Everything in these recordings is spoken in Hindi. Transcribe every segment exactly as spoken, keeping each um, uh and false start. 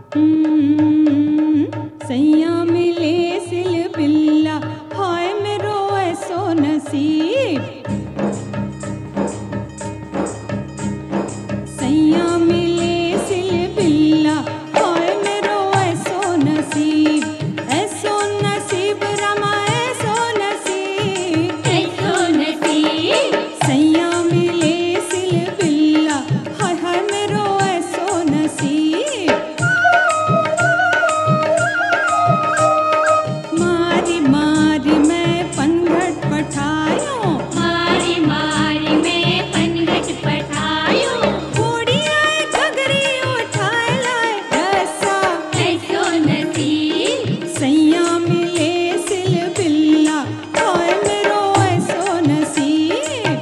हम्म, सैया मिले सिल बिल्ला, हाय मेरो ऐसो नसीब। सैया मिले सिल बिल्ला, हाय मेरो ऐसो नसीब। ऐसो नसीब रमा ऐसो नसीब, ऐसो नसीब। सैया मिले सिल बिल्ला, हाय हाय मेरो ऐसो नसीब। मारी मारी मैं पनघट पठायो, मारी मारी मैं पनघट पठायो। थोड़ी आए घगरी उठाए लाए रसा। ऐसो नसीब। सैया मिले सिल बिल्ला, हाय मेरो ऐसो नसीब।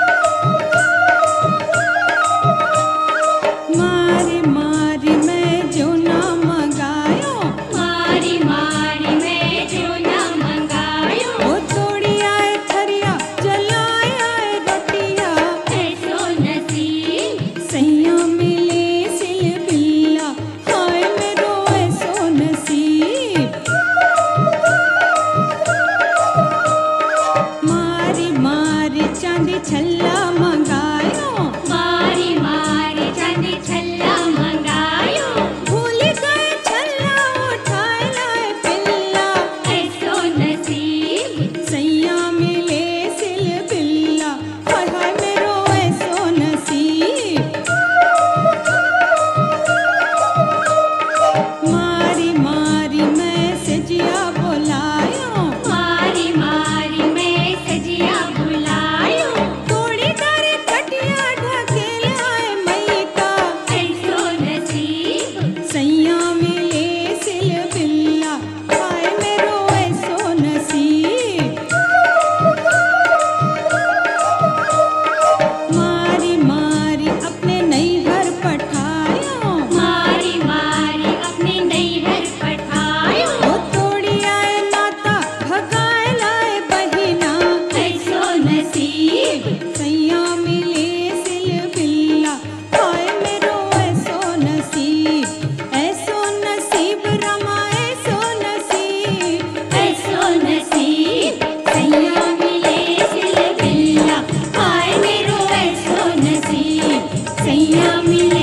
मारी मारी मैं जो ना मंगायो, मारी मारी मैं जो ना मंगायो। वो तोड़ी आए थरिया जलाए आए रोटिया। ऐसो नसीब। सैया मिले सिल बिल्ला, हाय मेरो ऐसो नसीब। मारी मारी चांदी छल्ला मंगायो, मारी मारी चांदी छल्ला मंगायो। भूल गए छल्ला उठाए लाए पिल्ला। ऐसो नसीब। सैया मिले सिल बिल्ला, हाय हाय मेरो ऐसो नसीब। मारी मारी मैं सजिया बुलायो, मारी मारी मैं सजिया बुलायो। थोड़ी दारे खटिया ढकेल आए मैका। ऐसो नसीब। सैया मिले सिल बिल्ला, हाय मेरो ऐसो नसीब। मारी मारी अपने नैहर पठायो, मारी मारी अपने नैहर पठायो। वो तोड़ी आए नाता भगाए लाए बहिना। ऐसो नसीब। सैया मिले सिल बिल्ला, हाय मेरो ऐसो नसीब। ऐसो नसीब रमा ऐसो नसीब, ऐसो नसीब। सैया मिले सिल बिल्ला, हाय मेरो ऐसो नसीब। सैया मिले